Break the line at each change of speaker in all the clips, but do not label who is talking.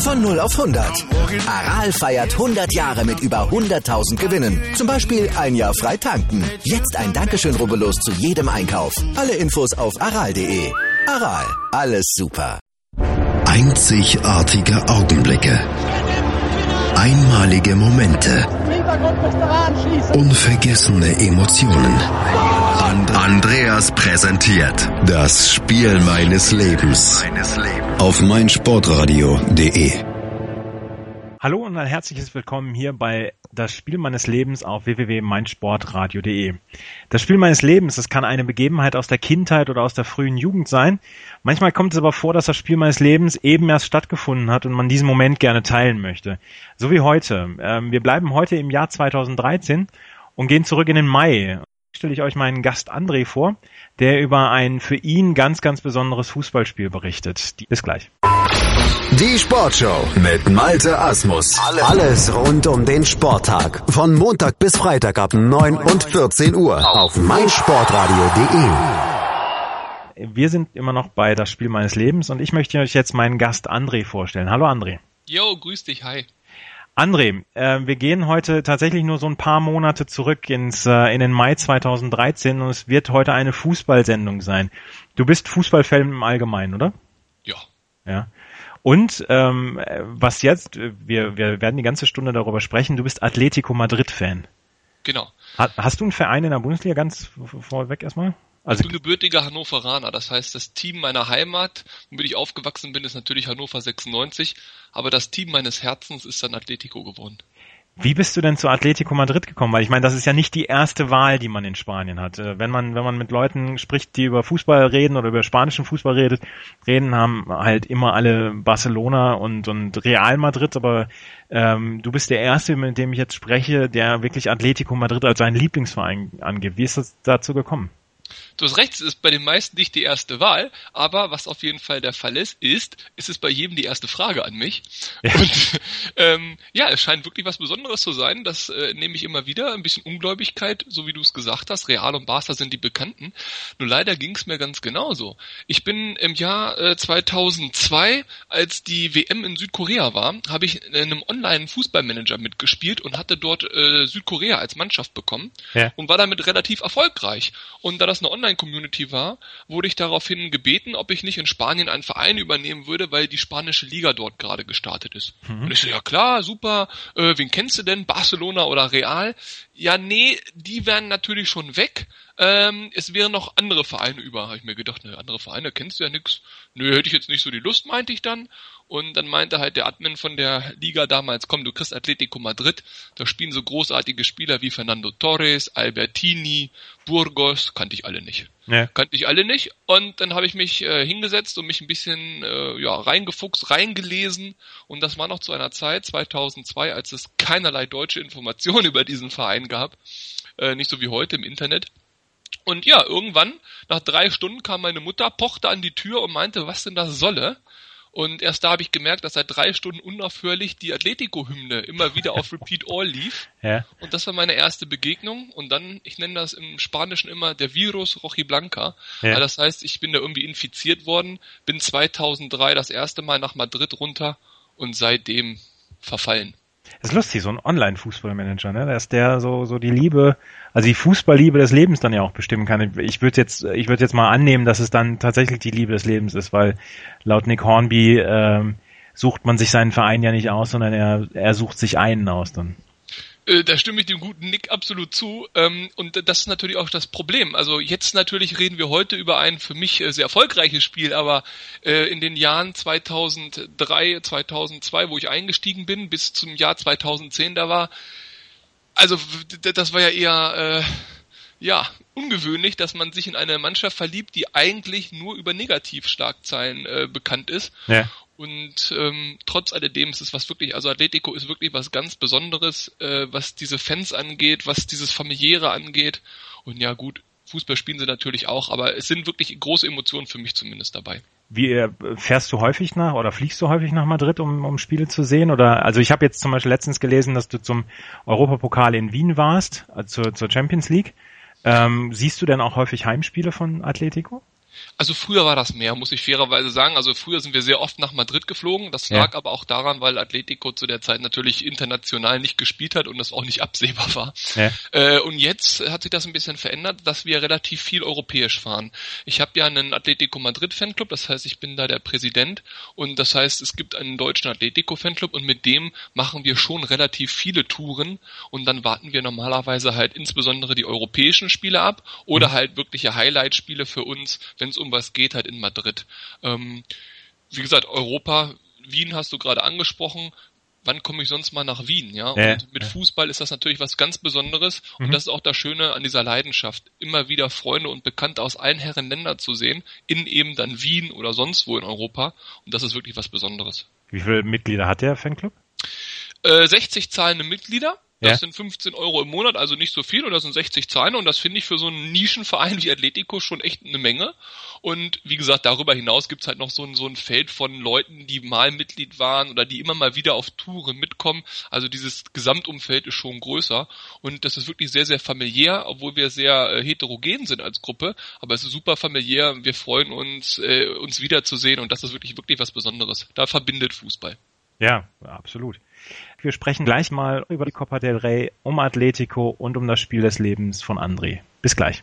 Von 0 auf 100. Aral feiert 100 Jahre mit über 100.000 Gewinnen. Zum Beispiel ein Jahr frei tanken. Jetzt ein Dankeschön, rubbellos zu jedem Einkauf. Alle Infos auf aral.de. Aral, alles super.
Einzigartige Augenblicke. Einmalige Momente. Unvergessene Emotionen. Andreas präsentiert das Spiel meines Lebens auf meinsportradio.de.
Hallo und ein herzliches Willkommen hier bei Das Spiel meines Lebens auf www.meinsportradio.de. Das Spiel meines Lebens, das kann eine Begebenheit aus der Kindheit oder aus der frühen Jugend sein. Manchmal kommt es aber vor, dass das Spiel meines Lebens eben erst stattgefunden hat und man diesen Moment gerne teilen möchte. So wie heute. Wir bleiben heute im Jahr 2013 und gehen zurück in den Mai. Stelle ich euch meinen Gast André vor, der über ein für ihn ganz, ganz besonderes Fußballspiel berichtet. Bis gleich.
Die Sportshow mit Malte Asmus. Alles rund um den Sporttag. Von Montag bis Freitag ab 9 und 14 Uhr auf meinsportradio.de.
Wir sind immer noch bei Das Spiel meines Lebens und ich möchte euch jetzt meinen Gast André vorstellen. Hallo André.
Jo, grüß dich, hi.
André, wir gehen heute tatsächlich nur so ein paar Monate zurück in den Mai 2013 und es wird heute eine Fußballsendung sein. Du bist Fußballfan im Allgemeinen, oder?
Ja.
Ja. Und was jetzt, wir werden die ganze Stunde darüber sprechen, du bist Atletico Madrid-Fan.
Genau.
Hast du einen Verein in der Bundesliga ganz vorweg erstmal? Also
ich bin gebürtiger Hannoveraner, das heißt, das Team meiner Heimat, womit ich aufgewachsen bin, ist natürlich Hannover 96, aber das Team meines Herzens ist dann Atletico geworden.
Wie bist du denn zu Atletico Madrid gekommen? Weil ich meine, das ist ja nicht die erste Wahl, die man in Spanien hat. Wenn man mit Leuten spricht, die über Fußball reden oder über spanischen Fußball reden, haben halt immer alle Barcelona und Real Madrid, aber du bist der Erste, mit dem ich jetzt spreche, der wirklich Atletico Madrid als seinen Lieblingsverein angibt. Wie ist das dazu gekommen?
Du hast recht, es ist bei den meisten nicht die erste Wahl, aber was auf jeden Fall der Fall ist es bei jedem die erste Frage an mich. Ja. Und es scheint wirklich was Besonderes zu sein, das nehme ich immer wieder, ein bisschen Ungläubigkeit, so wie du es gesagt hast, Real und Barca sind die Bekannten, nur leider ging es mir ganz genauso. Ich bin im Jahr 2002, als die WM in Südkorea war, habe ich in einem Online-Fußballmanager mitgespielt und hatte dort Südkorea als Mannschaft bekommen und war damit relativ erfolgreich. Und da das eine Online-Community war, wurde ich daraufhin gebeten, ob ich nicht in Spanien einen Verein übernehmen würde, weil die spanische Liga dort gerade gestartet ist. Und ich so, ja klar, super, wen kennst du denn? Barcelona oder Real? Ja, nee, die wären natürlich schon weg. Es wären noch andere Vereine über. Habe ich mir gedacht, andere Vereine kennst du ja nix. Nö, hätte ich jetzt nicht so die Lust, meinte ich dann. Und dann meinte halt der Admin von der Liga damals, komm, du kriegst Atletico Madrid. Da spielen so großartige Spieler wie Fernando Torres, Albertini, Burgos, kannte ich alle nicht. Ja. Und dann habe ich mich hingesetzt und mich ein bisschen reingefuchst, reingelesen. Und das war noch zu einer Zeit, 2002, als es keinerlei deutsche Informationen über diesen Verein gab. Nicht so wie heute im Internet. Und ja, irgendwann, nach 3 Stunden kam meine Mutter, pochte an die Tür und meinte, was denn das solle. Und erst da habe ich gemerkt, dass seit 3 Stunden unaufhörlich die Atletico-Hymne immer wieder auf Repeat All lief. Ja. Und das war meine erste Begegnung. Und dann, ich nenne das im Spanischen immer der Virus Rojiblanca. Ja. Das heißt, ich bin da irgendwie infiziert worden, bin 2003 das erste Mal nach Madrid runter und seitdem verfallen.
Das ist lustig, so ein Online-Fußballmanager, ne? Dass der so die Liebe, also die Fußballliebe des Lebens dann ja auch bestimmen kann. Ich würde jetzt mal annehmen, dass es dann tatsächlich die Liebe des Lebens ist, weil laut Nick Hornby sucht man sich seinen Verein ja nicht aus, sondern er sucht sich einen aus dann.
Da stimme ich dem guten Nick absolut zu. Und das ist natürlich auch das Problem. Also jetzt natürlich reden wir heute über ein für mich sehr erfolgreiches Spiel, aber in den Jahren 2003, 2002, wo ich eingestiegen bin, bis zum Jahr 2010, das war ja eher ungewöhnlich, dass man sich in eine Mannschaft verliebt, die eigentlich nur über Negativschlagzeilen bekannt ist. Ja. Und trotz alledem ist es also Atletico ist wirklich was ganz Besonderes, was diese Fans angeht, was dieses Familiäre angeht. Und ja gut, Fußball spielen sie natürlich auch, aber es sind wirklich große Emotionen für mich zumindest dabei.
Fährst du häufig oder fliegst du häufig nach Madrid, um Spiele zu sehen? Oder also ich habe jetzt zum Beispiel letztens gelesen, dass du zum Europapokal in Wien warst, zur Champions League. Siehst du denn auch häufig Heimspiele von Atletico?
Also früher war das mehr, muss ich fairerweise sagen. Also früher sind wir sehr oft nach Madrid geflogen. Das lag aber auch daran, weil Atletico zu der Zeit natürlich international nicht gespielt hat und das auch nicht absehbar war. Ja. Und jetzt hat sich das ein bisschen verändert, dass wir relativ viel europäisch fahren. Ich habe ja einen Atletico Madrid Fanclub, das heißt, ich bin da der Präsident und das heißt, es gibt einen deutschen Atletico Fanclub und mit dem machen wir schon relativ viele Touren und dann warten wir normalerweise halt insbesondere die europäischen Spiele ab oder halt wirkliche Highlight-Spiele für uns, wenn es um was geht, halt in Madrid. Wie gesagt, Europa, Wien hast du gerade angesprochen. Wann komme ich sonst mal nach Wien? Ja, und mit Fußball ist das natürlich was ganz Besonderes und das ist auch das Schöne an dieser Leidenschaft, immer wieder Freunde und Bekannte aus allen Herren Ländern zu sehen, in eben dann Wien oder sonst wo in Europa und das ist wirklich was Besonderes.
Wie viele Mitglieder hat der Fanclub?
60 zahlende Mitglieder. Das sind 15 € im Monat, also nicht so viel, und das sind 60 Zahlen, und das finde ich für so einen Nischenverein wie Atletico schon echt eine Menge. Und wie gesagt, darüber hinaus gibt's halt noch so ein Feld von Leuten, die mal Mitglied waren oder die immer mal wieder auf Touren mitkommen. Also dieses Gesamtumfeld ist schon größer und das ist wirklich sehr, sehr familiär, obwohl wir sehr heterogen sind als Gruppe, aber es ist super familiär, wir freuen uns, uns wiederzusehen und das ist wirklich, wirklich was Besonderes. Da verbindet Fußball.
Ja, absolut. Wir sprechen gleich mal über die Copa del Rey, um Atletico und um das Spiel des Lebens von André. Bis gleich.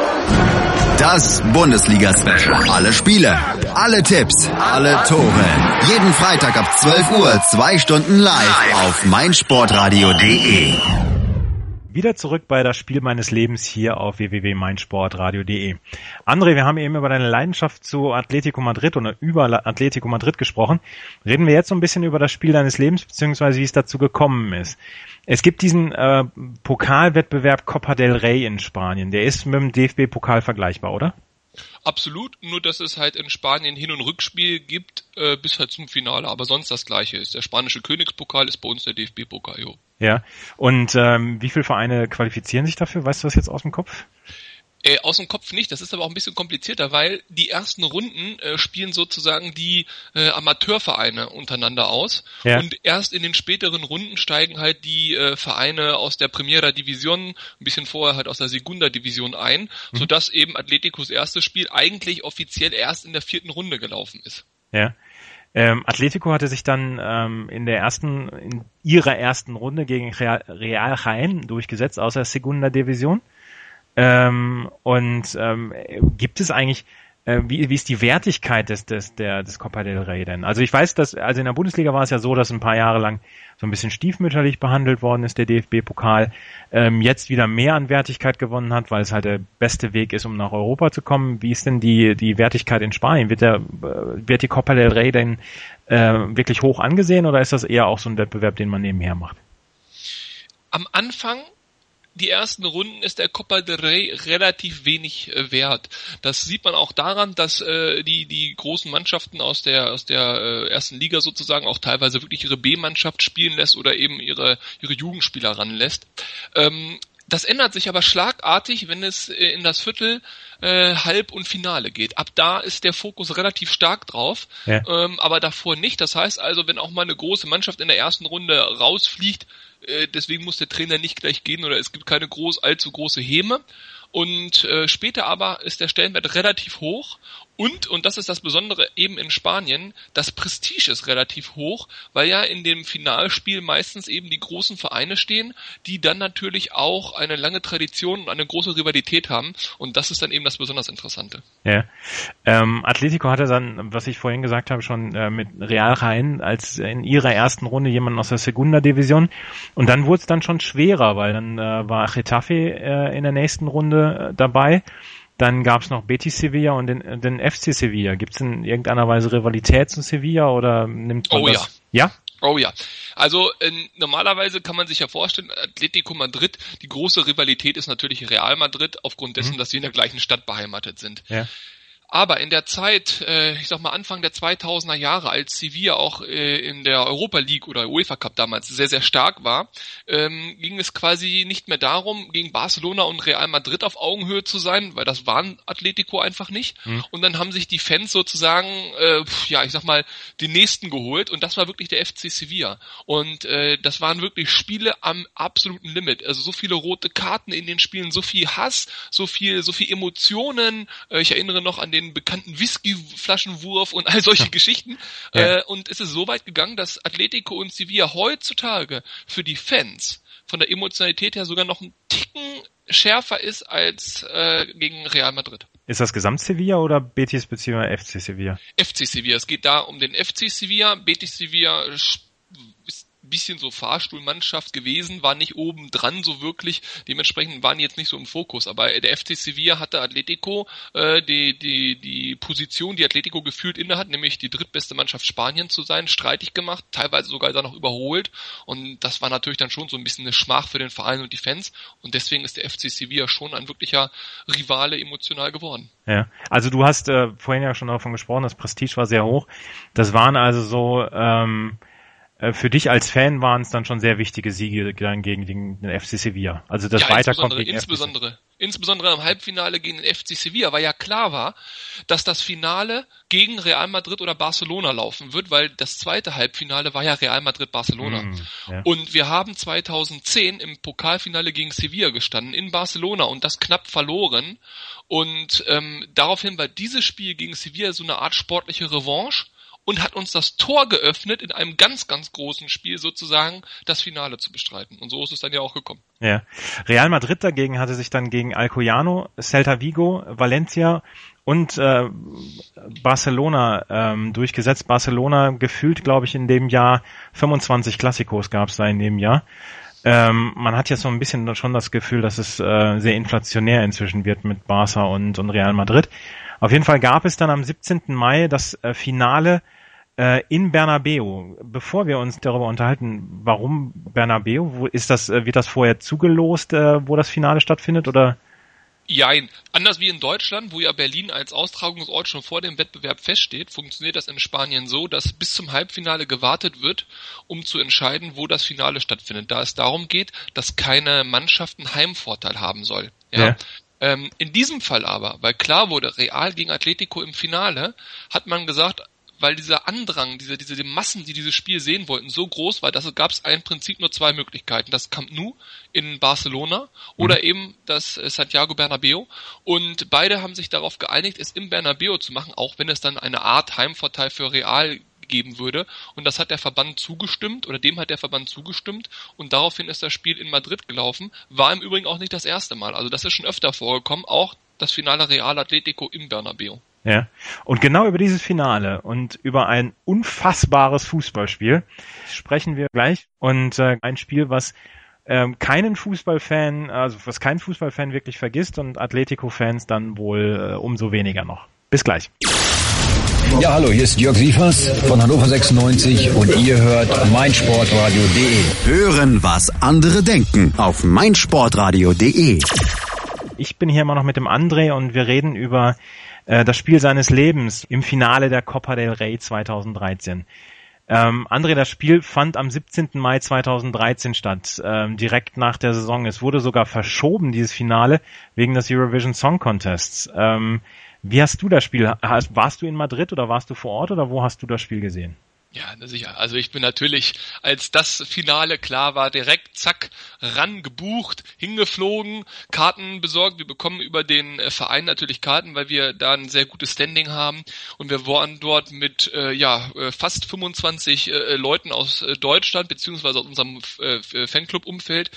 Das Bundesliga-Special. Alle Spiele, alle Tipps, alle Tore. Jeden Freitag ab 12 Uhr, 2 Stunden live auf meinsportradio.de.
Wieder zurück bei das Spiel meines Lebens hier auf www.meinsportradio.de. André, wir haben eben über deine Leidenschaft zu Atletico Madrid oder über Atletico Madrid gesprochen. Reden wir jetzt so ein bisschen über das Spiel deines Lebens, beziehungsweise wie es dazu gekommen ist. Es gibt diesen Pokalwettbewerb Copa del Rey in Spanien. Der ist mit dem DFB-Pokal vergleichbar, oder?
Absolut, nur dass es halt in Spanien Hin- und Rückspiel gibt, bis halt zum Finale, aber sonst das Gleiche ist. Der spanische Königspokal ist bei uns der DFB-Pokal, jo.
Ja, und wie viele Vereine qualifizieren sich dafür? Weißt du das jetzt aus dem Kopf?
Aus dem Kopf nicht, das ist aber auch ein bisschen komplizierter, weil die ersten Runden spielen sozusagen die Amateurvereine untereinander aus und erst in den späteren Runden steigen halt die Vereine aus der Primera División, ein bisschen vorher halt aus der Segunda Division ein, sodass eben Atleticos erstes Spiel eigentlich offiziell erst in der 4. Runde gelaufen ist.
Ja. Atletico hatte sich dann in ihrer ersten Runde gegen Real Jaén durchgesetzt, aus der Segunda Division. Gibt es eigentlich, wie ist die Wertigkeit des Copa del Rey denn? Also ich weiß, dass, also in der Bundesliga war es ja so, dass ein paar Jahre lang so ein bisschen stiefmütterlich behandelt worden ist, der DFB-Pokal, jetzt wieder mehr an Wertigkeit gewonnen hat, weil es halt der beste Weg ist, um nach Europa zu kommen. Wie ist denn die Wertigkeit in Spanien? Wird die Copa del Rey denn wirklich hoch angesehen oder ist das eher auch so ein Wettbewerb, den man nebenher macht?
Am Anfang die ersten Runden ist der Copa del Rey relativ wenig wert. Das sieht man auch daran, dass die großen Mannschaften aus der ersten Liga sozusagen auch teilweise wirklich ihre B-Mannschaft spielen lässt oder eben ihre Jugendspieler ranlässt. Das ändert sich aber schlagartig, wenn es in das Viertel, Halb- und Finale geht. Ab da ist der Fokus relativ stark drauf, aber davor nicht. Das heißt also, wenn auch mal eine große Mannschaft in der ersten Runde rausfliegt, deswegen muss der Trainer nicht gleich gehen oder es gibt keine allzu große Häme. Und später aber ist der Stellenwert relativ hoch und das ist das Besondere eben in Spanien, das Prestige ist relativ hoch, weil ja in dem Finalspiel meistens eben die großen Vereine stehen, die dann natürlich auch eine lange Tradition und eine große Rivalität haben und das ist dann eben das besonders Interessante.
Ja. Atletico hatte dann, was ich vorhin gesagt habe, schon mit Real Jaén als in ihrer ersten Runde jemanden aus der Segunda Division und dann wurde es dann schon schwerer, weil dann war Getafe in der nächsten Runde dabei. Dann gab es noch Betis Sevilla und den FC Sevilla. Gibt es in irgendeiner Weise Rivalität zu Sevilla oder nimmt man das? Ja?
Oh ja. Also normalerweise kann man sich ja vorstellen, Atletico Madrid, die große Rivalität ist natürlich Real Madrid, aufgrund dessen, dass sie in der gleichen Stadt beheimatet sind. Ja. Aber in der Zeit, ich sag mal Anfang der 2000er Jahre, als Sevilla auch in der Europa League oder UEFA Cup damals sehr, sehr stark war, ging es quasi nicht mehr darum, gegen Barcelona und Real Madrid auf Augenhöhe zu sein, weil das waren Atletico einfach nicht. Und dann haben sich die Fans sozusagen, ich sag mal, den nächsten geholt und das war wirklich der FC Sevilla. Und das waren wirklich Spiele am absoluten Limit. Also so viele rote Karten in den Spielen, so viel Hass, so viel Emotionen. Ich erinnere noch an den den bekannten Whiskyflaschenwurf und all solche Geschichten.
Ja.
Und es ist so weit gegangen, dass Atletico und Sevilla heutzutage für die Fans von der Emotionalität her sogar noch einen Ticken schärfer ist als gegen Real Madrid.
Ist das Gesamt-Sevilla oder Betis bzw. FC Sevilla?
FC Sevilla. Es geht da um den FC Sevilla. Betis Sevilla ist ein bisschen so Fahrstuhlmannschaft gewesen, war nicht oben dran so wirklich. Dementsprechend waren die jetzt nicht so im Fokus. Aber der FC Sevilla hatte Atletico die Position, die Atletico gefühlt innehat, nämlich die drittbeste Mannschaft Spaniens zu sein, streitig gemacht, teilweise sogar dann noch überholt. Und das war natürlich dann schon so ein bisschen eine Schmach für den Verein und die Fans. Und deswegen ist der FC Sevilla schon ein wirklicher Rivale emotional geworden.
Ja, also du hast vorhin ja schon davon gesprochen, das Prestige war sehr hoch. Das waren also so, für dich als Fan waren es dann schon sehr wichtige Siege dann gegen den FC Sevilla. Also das Weiterkommen gegen
insbesondere im Halbfinale gegen den FC Sevilla, weil ja klar war, dass das Finale gegen Real Madrid oder Barcelona laufen wird, weil das zweite Halbfinale war ja Real Madrid-Barcelona.
Ja.
Und wir haben 2010 im Pokalfinale gegen Sevilla gestanden in Barcelona und das knapp verloren. Und daraufhin war dieses Spiel gegen Sevilla so eine Art sportliche Revanche und hat uns das Tor geöffnet, in einem ganz, ganz großen Spiel sozusagen das Finale zu bestreiten. Und so ist es dann ja auch gekommen.
Ja. Real Madrid dagegen hatte sich dann gegen Alcoyano, Celta Vigo, Valencia und Barcelona durchgesetzt. Barcelona gefühlt, glaube ich, in dem Jahr 25 Klassikos gab es da in dem Jahr. Man hat jetzt so ein bisschen schon das Gefühl, dass es sehr inflationär inzwischen wird mit Barca und Real Madrid. Auf jeden Fall gab es dann am 17. Mai das Finale in Bernabeu. Bevor wir uns darüber unterhalten, warum Bernabeu, wird das vorher zugelost, wo das Finale stattfindet, oder?
Jein. Anders wie in Deutschland, wo ja Berlin als Austragungsort schon vor dem Wettbewerb feststeht, funktioniert das in Spanien so, dass bis zum Halbfinale gewartet wird, um zu entscheiden, wo das Finale stattfindet. Da es darum geht, dass keine Mannschaft einen Heimvorteil haben soll. Ja. In diesem Fall aber, weil klar wurde, Real gegen Atletico im Finale, hat man gesagt, weil dieser Andrang, diese Massen, die dieses Spiel sehen wollten, so groß war, dass gab es im Prinzip nur zwei Möglichkeiten. Das Camp Nou in Barcelona oder eben das Santiago Bernabéu. Und beide haben sich darauf geeinigt, es im Bernabéu zu machen, auch wenn es dann eine Art Heimvorteil für Real geben würde. Und das hat der Verband zugestimmt, oder dem hat der Verband zugestimmt. Und daraufhin ist das Spiel in Madrid gelaufen. War im Übrigen auch nicht das erste Mal. Also das ist schon öfter vorgekommen. Auch das Finale Real Atletico im Bernabéu.
Ja, und genau über dieses Finale und über ein unfassbares Fußballspiel sprechen wir gleich. Und ein Spiel, was keinen Fußballfan wirklich vergisst und Atletico-Fans dann wohl umso weniger noch. Bis gleich.
Ja, hallo, hier ist Jörg Sievers von Hannover 96 und ihr hört meinsportradio.de.
Hören, was andere denken auf meinsportradio.de.
Ich bin hier immer noch mit dem André und wir reden über das Spiel seines Lebens im Finale der Copa del Rey 2013. André, das Spiel fand am 17. Mai 2013 statt, direkt nach der Saison. Es wurde sogar verschoben, dieses Finale, wegen des Eurovision Song Contests. Wie hast du das Spiel? Warst du in Madrid oder warst du vor Ort oder wo hast du das Spiel gesehen?
Ja, sicher. Also ich bin natürlich, als das Finale klar war, direkt zack, ran gebucht, hingeflogen, Karten besorgt. Wir bekommen über den Verein natürlich Karten, weil wir da ein sehr gutes Standing haben. Und wir waren dort mit fast 25 Leuten aus Deutschland, beziehungsweise aus unserem Fanclub-Umfeld.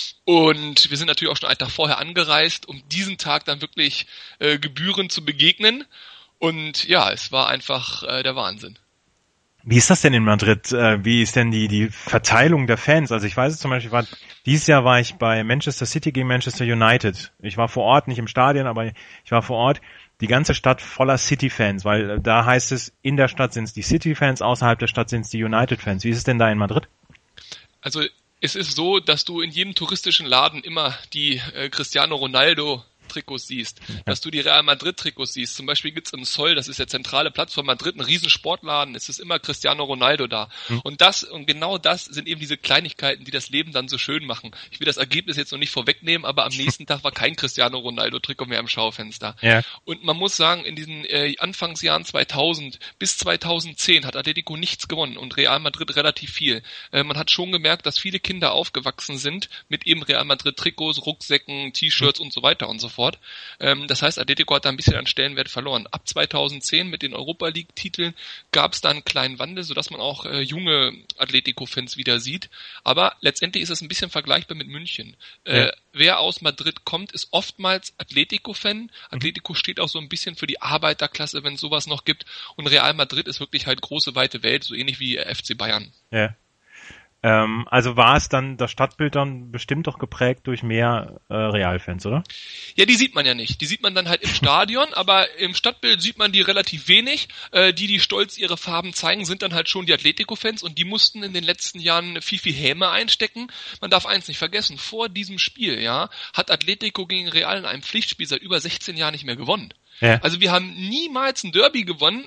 Und wir sind natürlich auch schon einen Tag vorher angereist, um diesen Tag dann wirklich gebührend zu begegnen. Und ja, es war einfach der Wahnsinn.
Wie ist das denn in Madrid? Wie ist denn die Verteilung der Fans? Also ich weiß es zum Beispiel, dieses Jahr war ich bei Manchester City gegen Manchester United. Ich war vor Ort, nicht im Stadion, aber ich war vor Ort. Die ganze Stadt voller City-Fans, weil da heißt es, in der Stadt sind es die City-Fans, außerhalb der Stadt sind es die United-Fans. Wie ist es denn da in Madrid?
Also es ist so, dass du in jedem touristischen Laden immer die Cristiano Ronaldo Trikots siehst, dass du die Real Madrid Trikots siehst. Zum Beispiel gibt's im Sol, das ist der zentrale Platz von Madrid, ein riesen Sportladen, es ist immer Cristiano Ronaldo da. Und genau das sind eben diese Kleinigkeiten, die das Leben dann so schön machen. Ich will das Ergebnis jetzt noch nicht vorwegnehmen, aber am nächsten Tag war kein Cristiano Ronaldo Trikot mehr im Schaufenster. Ja. Und man muss sagen, in diesen Anfangsjahren 2000 bis 2010 hat Atletico nichts gewonnen und Real Madrid relativ viel. Man hat schon gemerkt, dass viele Kinder aufgewachsen sind mit eben Real Madrid Trikots, Rucksäcken, T-Shirts und so weiter und so fort. fort. Das heißt, Atletico hat da ein bisschen an Stellenwert verloren. Ab 2010 mit den Europa League-Titeln gab es da einen kleinen Wandel, sodass man auch junge Atletico-Fans wieder sieht. Aber letztendlich ist es ein bisschen vergleichbar mit München. Wer aus Madrid kommt, ist oftmals Atletico-Fan. Atletico steht auch so ein bisschen für die Arbeiterklasse, wenn es sowas noch gibt. Und Real Madrid ist wirklich halt große, weite Welt, so ähnlich wie FC Bayern.
Ja. Also war es dann, das Stadtbild dann bestimmt doch geprägt durch mehr Real-Fans, oder?
Ja, die sieht man ja nicht. Die sieht man dann halt im Stadion, aber im Stadtbild sieht man die relativ wenig. Die stolz ihre Farben zeigen, sind dann halt schon die Atletico-Fans und die mussten in den letzten Jahren viel Häme einstecken. Man darf eins nicht vergessen, vor diesem Spiel, ja, hat Atletico gegen Real in einem Pflichtspiel seit über 16 Jahren nicht mehr gewonnen. Ja. Also wir haben niemals ein Derby gewonnen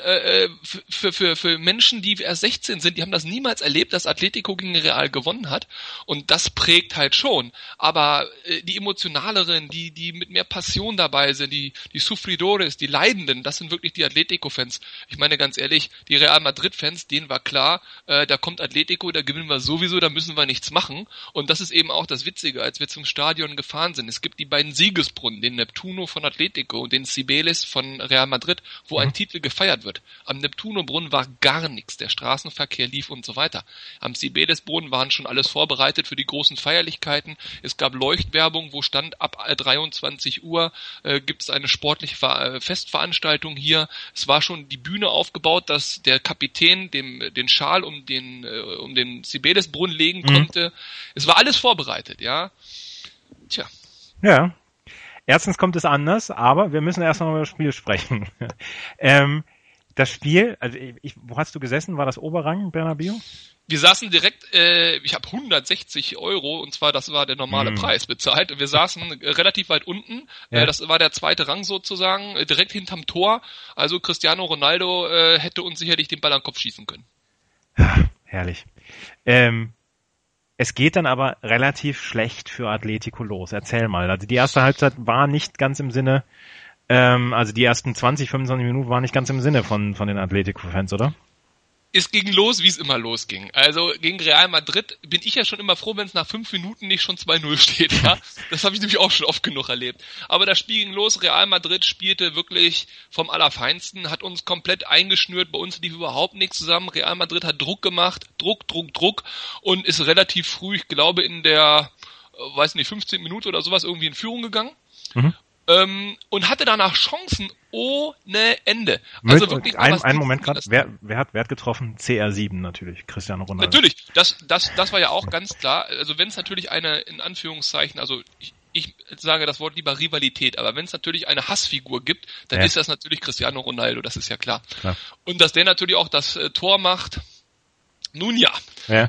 für Menschen, die erst 16 sind. Die haben das niemals erlebt, dass Atletico gegen Real gewonnen hat. Und das prägt halt schon. Aber die emotionaleren, die mit mehr Passion dabei sind, die Sufridores, die Leidenden, das sind wirklich die Atletico-Fans. Ich meine ganz ehrlich, die Real Madrid-Fans, denen war klar, da kommt Atletico, da gewinnen wir sowieso, da müssen wir nichts machen. Und das ist eben auch das Witzige, als wir zum Stadion gefahren sind. Es gibt die beiden Siegesbrunnen, den Neptuno von Atletico und den Cibeles von Real Madrid, wo ein Titel gefeiert wird. Am Neptuno-Brunnen war gar nichts. Der Straßenverkehr lief und so weiter. Am Cibeles-Brunnen waren schon alles vorbereitet für die großen Feierlichkeiten. Es gab Leuchtwerbung, wo stand, ab 23 Uhr gibt es eine sportliche Festveranstaltung hier. Es war schon die Bühne aufgebaut, dass der Kapitän den Schal um den Cibeles-Brunnen legen konnte. Es war alles vorbereitet, ja. Tja.
Ja. Erstens kommt es anders, aber wir müssen erst noch über das Spiel sprechen. Das Spiel, also wo hast du gesessen? War das Oberrang, Bernabéu?
Wir saßen direkt, ich habe 160 € und zwar das war der normale Preis bezahlt. Und wir saßen relativ weit unten, das war der zweite Rang sozusagen, direkt hinterm Tor. Also Cristiano Ronaldo hätte uns sicherlich den Ball an den Kopf schießen können.
Ja, herrlich. Es geht dann aber relativ schlecht für Atletico los. Erzähl mal. Also die erste Halbzeit war nicht ganz im Sinne, also die ersten 20, 25 Minuten waren nicht ganz im Sinne von den Atletico-Fans, oder?
Es ging los, wie es immer losging. Also gegen Real Madrid bin ich ja schon immer froh, wenn es nach 5 Minuten nicht schon 2-0 steht. Ja? Das habe ich nämlich auch schon oft genug erlebt. Aber das Spiel ging los. Real Madrid spielte wirklich vom Allerfeinsten, hat uns komplett eingeschnürt. Bei uns lief überhaupt nichts zusammen. Real Madrid hat Druck gemacht, Druck und ist relativ früh, ich glaube in der, 15 Minute oder sowas irgendwie in Führung gegangen. Und hatte danach Chancen ohne Ende. Also wirklich
einen Moment gerade. Wer hat getroffen? CR7 natürlich, Cristiano Ronaldo.
Natürlich, das war ja auch ganz klar. Also wenn es natürlich eine, in Anführungszeichen, also ich sage das Wort lieber Rivalität, aber wenn es natürlich eine Hassfigur gibt, dann ist das natürlich Cristiano Ronaldo, das ist ja klar. Und dass der natürlich auch das Tor macht, nun ja.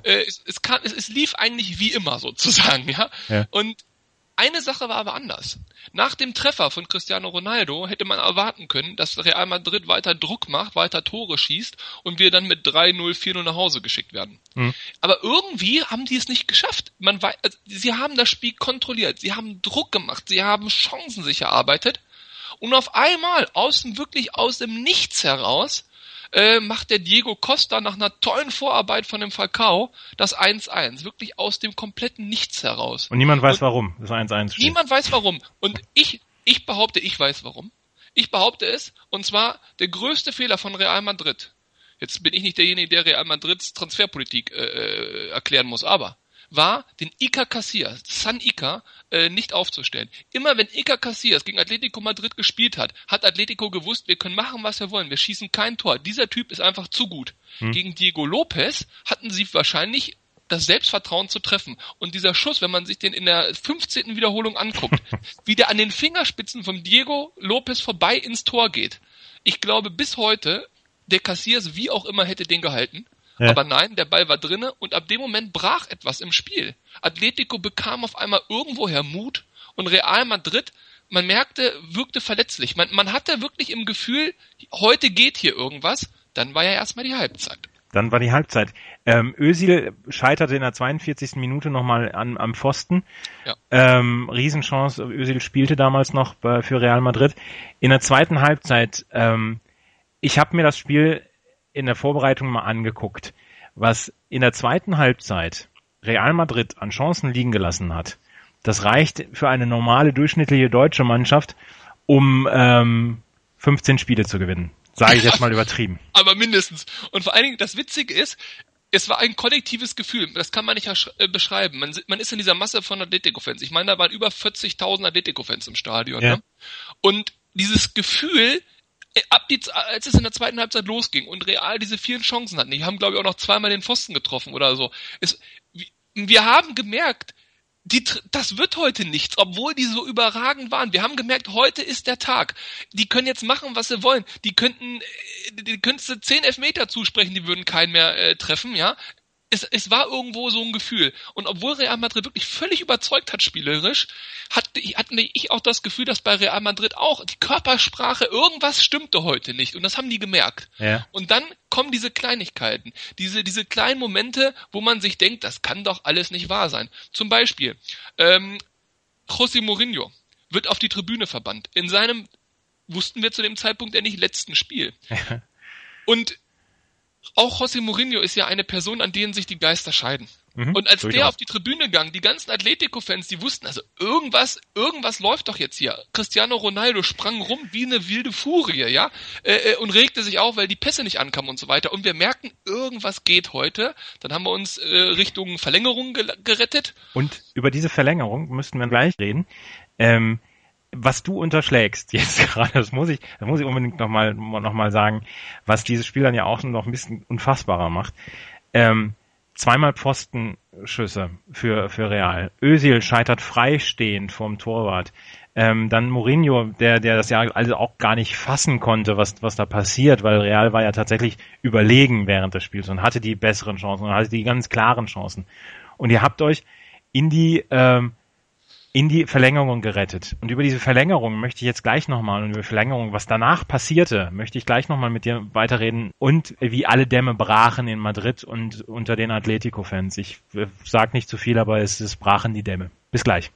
Es lief eigentlich wie immer sozusagen, ja. Und eine Sache war aber anders. Nach dem Treffer von Cristiano Ronaldo hätte man erwarten können, dass Real Madrid weiter Druck macht, weiter Tore schießt und wir dann mit 3-0, 4-0 nach Hause geschickt werden. Aber irgendwie haben die es nicht geschafft. Sie haben das Spiel kontrolliert, sie haben Druck gemacht, sie haben Chancen sich erarbeitet und auf einmal aus dem Nichts heraus macht der Diego Costa nach einer tollen Vorarbeit von dem Falcao das 1-1. Wirklich aus dem kompletten Nichts heraus.
Und niemand weiß, warum das 1-1 steht.
Niemand weiß warum. Und ich behaupte, ich weiß warum. Ich behaupte es, und zwar der größte Fehler von Real Madrid. Jetzt bin ich nicht derjenige, der Real Madrids Transferpolitik erklären muss, aber war, den Iker Casillas, San Iker, nicht aufzustellen. Immer wenn Iker Casillas gegen Atletico Madrid gespielt hat Atletico gewusst, wir können machen, was wir wollen. Wir schießen kein Tor. Dieser Typ ist einfach zu gut. Gegen Diego Lopez hatten sie wahrscheinlich das Selbstvertrauen zu treffen. Und dieser Schuss, wenn man sich den in der 15. Wiederholung anguckt, wie der an den Fingerspitzen von Diego Lopez vorbei ins Tor geht. Ich glaube, bis heute, der Casillas wie auch immer hätte den gehalten. Ja. Aber nein, der Ball war drinne und ab dem Moment brach etwas im Spiel. Atletico bekam auf einmal irgendwoher Mut und Real Madrid, man merkte, wirkte verletzlich. Man hatte wirklich im Gefühl, heute geht hier irgendwas. Dann war ja erstmal die Halbzeit.
Dann war die Halbzeit. Özil scheiterte in der 42. Minute nochmal am Pfosten. Ja. Riesenchance. Özil spielte damals noch für Real Madrid. In der zweiten Halbzeit, ich habe mir das Spiel in der Vorbereitung mal angeguckt, was in der zweiten Halbzeit Real Madrid an Chancen liegen gelassen hat. Das reicht für eine normale, durchschnittliche deutsche Mannschaft, um 15 Spiele zu gewinnen. Sage ich jetzt mal übertrieben.
Aber mindestens. Und vor allen Dingen, das Witzige ist, es war ein kollektives Gefühl. Das kann man nicht beschreiben. Man ist in dieser Masse von Atletico-Fans. Ich meine, da waren über 40.000 Atletico-Fans im Stadion. Ja. Ne? Und dieses Gefühl, als es in der zweiten Halbzeit losging und Real diese vielen Chancen hatten, die haben, glaube ich, auch noch zweimal den Pfosten getroffen oder so. Wir haben gemerkt, das wird heute nichts, obwohl die so überragend waren. Wir haben gemerkt, heute ist der Tag. Die können jetzt machen, was sie wollen. Die könntest du 10 Elfmeter zusprechen, die würden keinen mehr treffen, ja. Es war irgendwo so ein Gefühl. Und obwohl Real Madrid wirklich völlig überzeugt hat spielerisch, hatte ich auch das Gefühl, dass bei Real Madrid auch die Körpersprache, irgendwas stimmte heute nicht. Und das haben die gemerkt. Ja. Und dann kommen diese Kleinigkeiten, diese kleinen Momente, wo man sich denkt, das kann doch alles nicht wahr sein. Zum Beispiel, José Mourinho wird auf die Tribüne verbannt. In seinem, wussten wir zu dem Zeitpunkt ja nicht, letzten Spiel. Und auch José Mourinho ist ja eine Person, an denen sich die Geister scheiden. Und als der auf die Tribüne ging, die ganzen Atletico-Fans, die wussten, also irgendwas läuft doch jetzt hier. Cristiano Ronaldo sprang rum wie eine wilde Furie, ja, und regte sich auf, weil die Pässe nicht ankamen und so weiter. Und wir merken, irgendwas geht heute. Dann haben wir uns Richtung Verlängerung gerettet.
Und über diese Verlängerung müssten wir gleich reden. Was du unterschlägst jetzt gerade, das muss ich unbedingt noch mal sagen, was dieses Spiel dann ja auch noch ein bisschen unfassbarer macht. Zweimal Pfostenschüsse für Real. Özil scheitert freistehend vorm Torwart. Dann Mourinho, der das ja also auch gar nicht fassen konnte, was da passiert, weil Real war ja tatsächlich überlegen während des Spiels und hatte die besseren Chancen und hatte die ganz klaren Chancen. Und ihr habt euch in die Verlängerung gerettet. Und über diese Verlängerung möchte ich jetzt gleich nochmal, und über Verlängerung, was danach passierte, möchte ich gleich nochmal mit dir weiterreden und wie alle Dämme brachen in Madrid und unter den Atletico-Fans. Ich sag nicht zu viel, aber es brachen die Dämme. Bis gleich.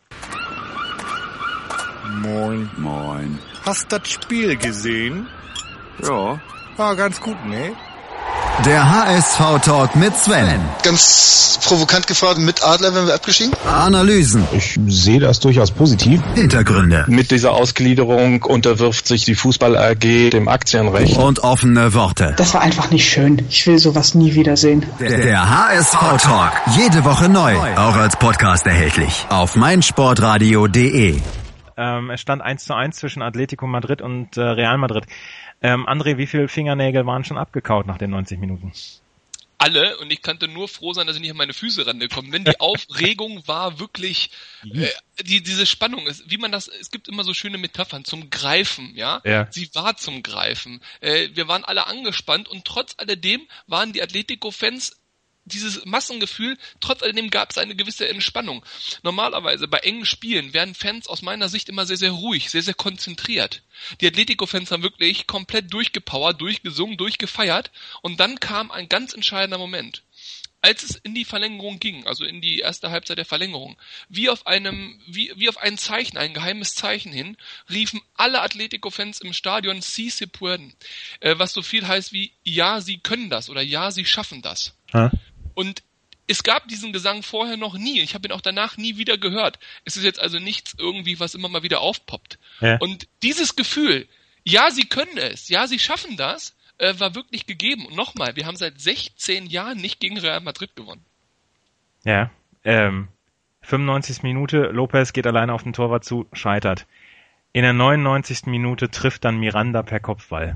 Moin.
Moin.
Hast das Spiel gesehen?
Ja.
War ganz gut, ne?
Der HSV-Talk mit Sven.
Ganz provokant gefragt, mit Adler wären wir abgestiegen?
Analysen.
Ich sehe das durchaus positiv.
Hintergründe.
Mit dieser Ausgliederung unterwirft sich die Fußball AG dem Aktienrecht.
Und offene Worte.
Das war einfach nicht schön. Ich will sowas nie wiedersehen.
Der HSV-Talk. Jede Woche neu. Auch als Podcast erhältlich. Auf meinsportradio.de.
Es stand 1:1 zwischen Atletico Madrid und Real Madrid. André, wie viele Fingernägel waren schon abgekaut nach den 90 Minuten?
Alle, und ich konnte nur froh sein, dass ich nicht an meine Füße rangekommen bin. Die Aufregung war wirklich, diese Spannung, es gibt immer so schöne Metaphern zum Greifen, ja? Sie war zum Greifen. Wir waren alle angespannt und trotz alledem waren die Atletico-Fans, dieses Massengefühl, trotz alledem gab es eine gewisse Entspannung. Normalerweise bei engen Spielen werden Fans aus meiner Sicht immer sehr, sehr ruhig, sehr, sehr konzentriert. Die Atletico-Fans haben wirklich komplett durchgepowert, durchgesungen, durchgefeiert und dann kam ein ganz entscheidender Moment. Als es in die Verlängerung ging, also in die erste Halbzeit der Verlängerung, wie auf ein Zeichen, ein geheimes Zeichen hin, riefen alle Atletico-Fans im Stadion "Sí se pueden", was so viel heißt wie "Ja, sie können das" oder "Ja, sie schaffen das". Und es gab diesen Gesang vorher noch nie. Ich habe ihn auch danach nie wieder gehört. Es ist jetzt also nichts irgendwie, was immer mal wieder aufpoppt. Ja. Und dieses Gefühl, ja, sie können es, ja, sie schaffen das, war wirklich gegeben. Und nochmal, wir haben seit 16 Jahren nicht gegen Real Madrid gewonnen.
Ja, 95. Minute, Lopez geht alleine auf den Torwart zu, scheitert. In der 99. Minute trifft dann Miranda per Kopfball.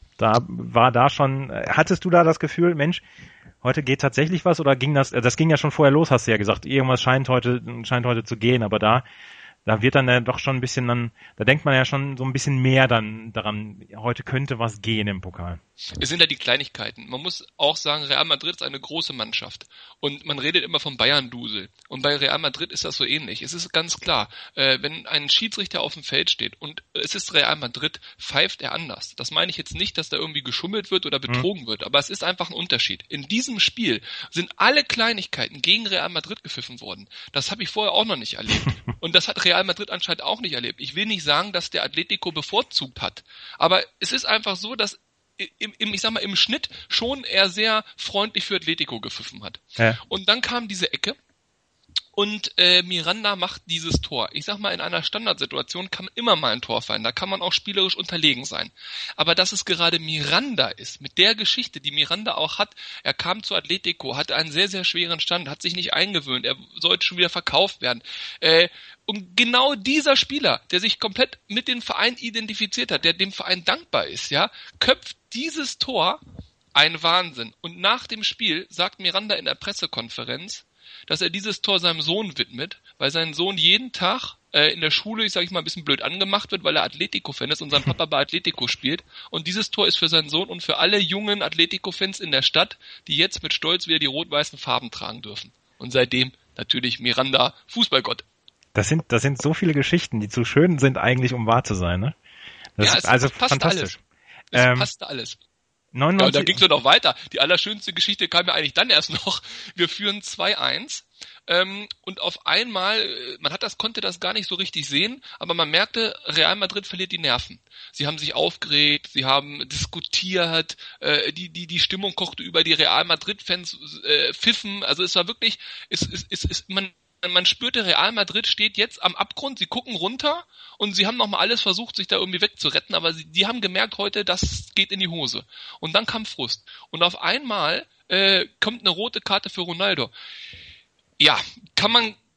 Hattest du da das Gefühl, Mensch, heute geht tatsächlich was, oder ging das ging ja schon vorher los, hast du ja gesagt, irgendwas scheint heute zu gehen, aber da wird dann ja doch schon ein bisschen da denkt man ja schon so ein bisschen mehr dann daran, heute könnte was gehen im Pokal.
Es sind ja die Kleinigkeiten. Man muss auch sagen, Real Madrid ist eine große Mannschaft. Und man redet immer vom Bayern-Dusel. Und bei Real Madrid ist das so ähnlich. Es ist ganz klar, wenn ein Schiedsrichter auf dem Feld steht und es ist Real Madrid, pfeift er anders. Das meine ich jetzt nicht, dass da irgendwie geschummelt wird oder betrogen wird, aber es ist einfach ein Unterschied. In diesem Spiel sind alle Kleinigkeiten gegen Real Madrid gepfiffen worden. Das habe ich vorher auch noch nicht erlebt. Und das hat Real Madrid anscheinend auch nicht erlebt. Ich will nicht sagen, dass der Atletico bevorzugt hat. Aber es ist einfach so, dass im Schnitt schon er sehr freundlich für Atletico gepfiffen hat. Ja. Und dann kam diese Ecke Und Miranda macht dieses Tor. Ich sag mal, in einer Standardsituation kann immer mal ein Tor fallen. Da kann man auch spielerisch unterlegen sein. Aber dass es gerade Miranda ist, mit der Geschichte, die Miranda auch hat, er kam zu Atletico, hatte einen sehr, sehr schweren Stand, hat sich nicht eingewöhnt, er sollte schon wieder verkauft werden. Und genau dieser Spieler, der sich komplett mit dem Verein identifiziert hat, der dem Verein dankbar ist, ja, köpft dieses Tor. Ein Wahnsinn. Und nach dem Spiel sagt Miranda in der Pressekonferenz, dass er dieses Tor seinem Sohn widmet, weil sein Sohn jeden Tag in der Schule, ich sage mal, ein bisschen blöd angemacht wird, weil er Atletico-Fan ist und sein Papa bei Atletico spielt. Und dieses Tor ist für seinen Sohn und für alle jungen Atletico-Fans in der Stadt, die jetzt mit Stolz wieder die rot-weißen Farben tragen dürfen. Und seitdem natürlich Miranda Fußballgott.
Das sind so viele Geschichten, die zu schön sind eigentlich, um wahr zu sein, ne? Das ist also fantastisch.
Es passte alles.
99.
Ja, und da ging es ja noch weiter. Die allerschönste Geschichte kam ja eigentlich dann erst noch. Wir führen 2-1 und auf einmal, konnte das gar nicht so richtig sehen, aber man merkte, Real Madrid verliert die Nerven. Sie haben sich aufgeregt, sie haben diskutiert, die Stimmung kochte über, die Real Madrid-Fans pfiffen. Also es war wirklich, man spürte, Real Madrid steht jetzt am Abgrund, sie gucken runter und sie haben nochmal alles versucht, sich da irgendwie wegzuretten, aber die haben gemerkt heute, das geht in die Hose. Und dann kam Frust. Und auf einmal kommt eine rote Karte für Ronaldo. Ja, kann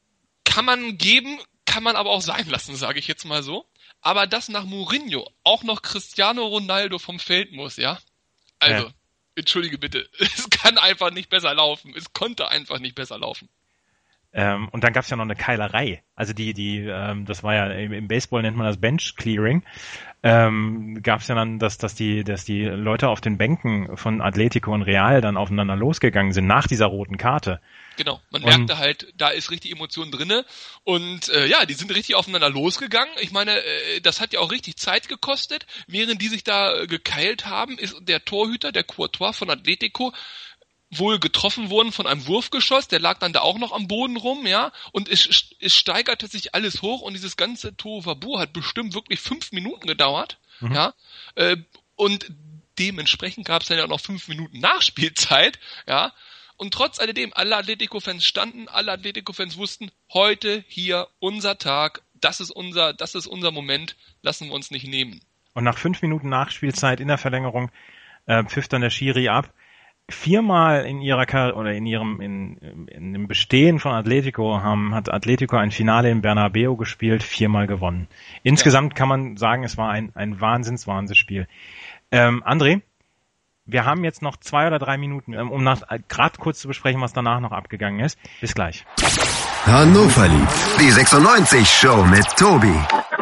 man geben, kann man aber auch sein lassen, sage ich jetzt mal so. Aber dass nach Mourinho auch noch Cristiano Ronaldo vom Feld muss, ja? Also, entschuldige bitte, es kann einfach nicht besser laufen. Es konnte einfach nicht besser laufen.
Und dann gab's ja noch eine Keilerei. Also das war ja im Baseball nennt man das Bench Clearing. Gab's ja dann, dass die Leute auf den Bänken von Atletico und Real dann aufeinander losgegangen sind nach dieser roten Karte.
Genau, man merkte halt, da ist richtig Emotion drinne und die sind richtig aufeinander losgegangen. Ich meine, das hat ja auch richtig Zeit gekostet. Während die sich da gekeilt haben, ist der Torhüter, der Courtois von Atletico, wohl getroffen worden von einem Wurfgeschoss, der lag dann da auch noch am Boden rum, ja, und es steigerte sich alles hoch und dieses ganze Tohuwabohu hat bestimmt wirklich 5 Minuten gedauert, ja, und dementsprechend gab es dann ja noch 5 Minuten Nachspielzeit, ja, und trotz alledem, alle Atletico-Fans standen, alle Atletico-Fans wussten, heute hier unser Tag, das ist unser Moment, lassen wir uns nicht nehmen.
Und nach 5 Minuten Nachspielzeit in der Verlängerung pfiff dann der Schiri ab. 4-mal in ihrer Karriere oder in dem Bestehen von Atletico hat Atletico ein Finale im Bernabeu gespielt, 4-mal gewonnen. Insgesamt kann man sagen, es war ein Wahnsinnsspiel. André, wir haben jetzt noch 2 oder 3 Minuten, um gerade kurz zu besprechen, was danach noch abgegangen ist. Bis gleich.
Hannover liebt die 96-Show mit Tobi.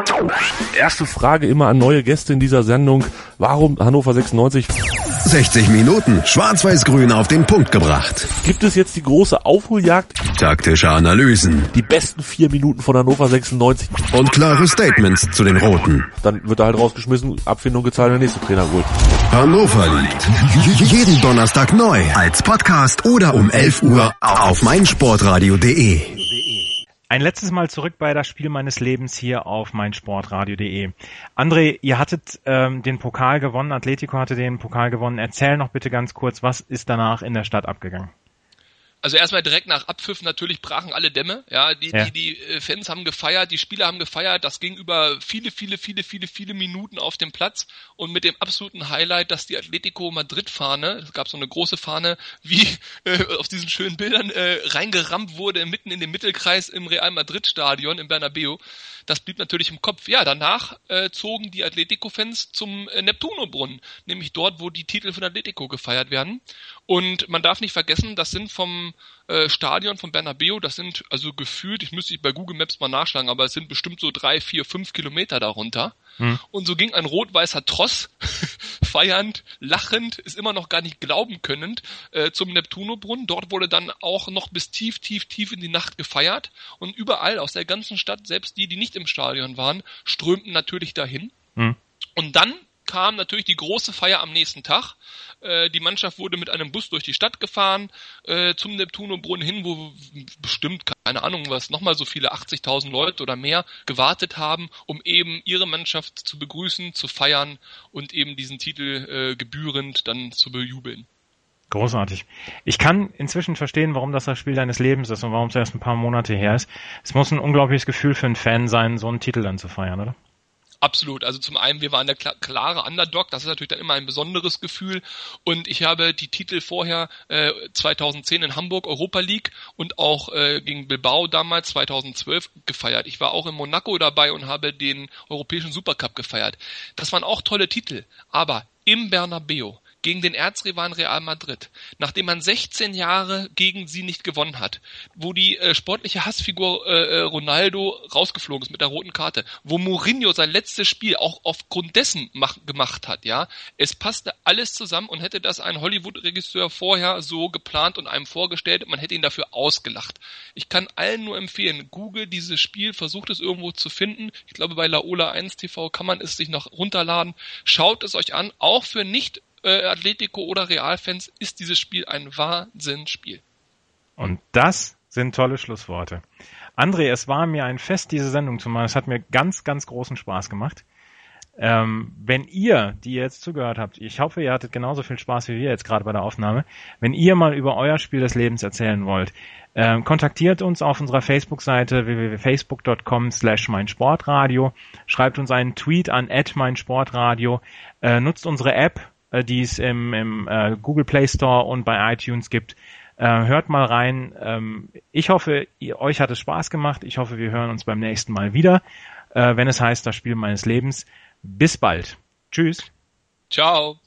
Erste Frage immer an neue Gäste in dieser Sendung. Warum Hannover 96?
60 Minuten schwarz-weiß-grün auf den Punkt gebracht.
Gibt es jetzt die große Aufholjagd?
Taktische Analysen.
Die besten 4 Minuten von Hannover 96.
Und klare Statements zu den Roten.
Dann wird er halt rausgeschmissen, Abfindung gezahlt, der nächste Trainer holt.
Hannover liebt. Jeden Donnerstag neu. Als Podcast oder um 11 Uhr auf meinsportradio.de.
Ein letztes Mal zurück bei das Spiel meines Lebens hier auf meinsportradio.de. André, ihr hattet den Pokal gewonnen, Atletico hatte den Pokal gewonnen. Erzähl noch bitte ganz kurz, was ist danach in der Stadt abgegangen?
Also erstmal direkt nach Abpfiff natürlich brachen alle Dämme. Ja, die Fans haben gefeiert, die Spieler haben gefeiert. Das ging über viele Minuten auf dem Platz und mit dem absoluten Highlight, dass die Atletico Madrid-Fahne, es gab so eine große Fahne, wie auf diesen schönen Bildern reingerammt wurde mitten in den Mittelkreis im Real Madrid-Stadion im Bernabeu. Das blieb natürlich im Kopf. Ja, danach zogen die Atletico-Fans zum Neptuno-Brunnen, nämlich dort, wo die Titel von Atletico gefeiert werden. Und man darf nicht vergessen, das sind vom Stadion von Bernabeu, das sind also gefühlt, ich müsste bei Google Maps mal nachschlagen, aber es sind bestimmt so 3, 4, 5 Kilometer darunter. Und so ging ein rot-weißer Tross, feiernd, lachend, ist immer noch gar nicht glauben könnend, zum Neptuno-Brunnen. Dort wurde dann auch noch bis tief in die Nacht gefeiert. Und überall aus der ganzen Stadt, selbst die nicht im Stadion waren, strömten natürlich dahin. Und dann kam natürlich die große Feier am nächsten Tag. Die Mannschaft wurde mit einem Bus durch die Stadt gefahren, zum Neptuno-Brunnen hin, wo bestimmt, keine Ahnung was, nochmal so viele 80.000 Leute oder mehr gewartet haben, um eben ihre Mannschaft zu begrüßen, zu feiern und eben diesen Titel gebührend dann zu bejubeln.
Großartig. Ich kann inzwischen verstehen, warum das Spiel deines Lebens ist und warum es erst ein paar Monate her ist. Es muss ein unglaubliches Gefühl für einen Fan sein, so einen Titel dann zu feiern, oder?
Absolut. Also zum einen, wir waren der klare Underdog, das ist natürlich dann immer ein besonderes Gefühl. Und ich habe die Titel vorher 2010 in Hamburg Europa League und auch gegen Bilbao damals 2012 gefeiert. Ich war auch in Monaco dabei und habe den Europäischen Supercup gefeiert. Das waren auch tolle Titel, aber im Bernabeu gegen den Erzrivalen Real Madrid, nachdem man 16 Jahre gegen sie nicht gewonnen hat, wo die sportliche Hassfigur Ronaldo rausgeflogen ist mit der roten Karte, wo Mourinho sein letztes Spiel auch aufgrund dessen gemacht hat, ja, es passte alles zusammen und hätte das ein Hollywood-Regisseur vorher so geplant und einem vorgestellt, man hätte ihn dafür ausgelacht. Ich kann allen nur empfehlen, Google dieses Spiel, versucht es irgendwo zu finden, ich glaube bei Laola 1 TV kann man es sich noch runterladen, schaut es euch an, auch für nicht Atletico oder Real-Fans ist dieses Spiel ein Wahnsinnsspiel.
Und das sind tolle Schlussworte. André, es war mir ein Fest, diese Sendung zu machen. Es hat mir ganz, ganz großen Spaß gemacht. Wenn ihr, die ihr jetzt zugehört habt, ich hoffe, ihr hattet genauso viel Spaß wie wir jetzt gerade bei der Aufnahme, wenn ihr mal über euer Spiel des Lebens erzählen wollt, kontaktiert uns auf unserer Facebook-Seite www.facebook.com/meinsportradio, schreibt uns einen Tweet an @meinsportradio, nutzt unsere App, die es im Google Play Store und bei iTunes gibt. Hört mal rein. Ich hoffe, euch hat es Spaß gemacht. Ich hoffe, wir hören uns beim nächsten Mal wieder, wenn es heißt, das Spiel meines Lebens. Bis bald. Tschüss.
Ciao.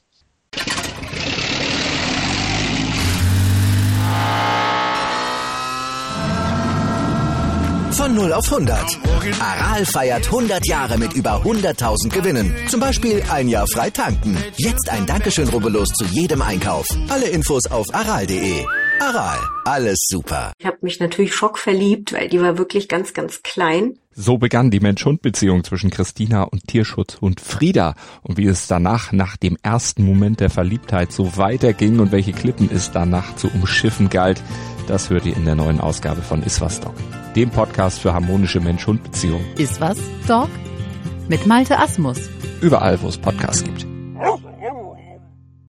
Von 0 auf 100. Aral feiert 100 Jahre mit über 100.000 Gewinnen. Zum Beispiel ein Jahr frei tanken. Jetzt ein Dankeschön, rubbellos zu jedem Einkauf. Alle Infos auf aral.de. Aral, alles super.
Ich habe mich natürlich schockverliebt, weil die war wirklich ganz, ganz klein.
So begann die Mensch-Hund-Beziehung zwischen Christina und Tierschutzhund Frieda. Und wie es danach, nach dem ersten Moment der Verliebtheit, so weiterging und welche Klippen es danach zu umschiffen galt, das hört ihr in der neuen Ausgabe von Iswas Dog, dem Podcast für harmonische Mensch-Hund-Beziehungen.
Iswas Dog? Mit Malte Asmus.
Überall, wo es Podcasts gibt.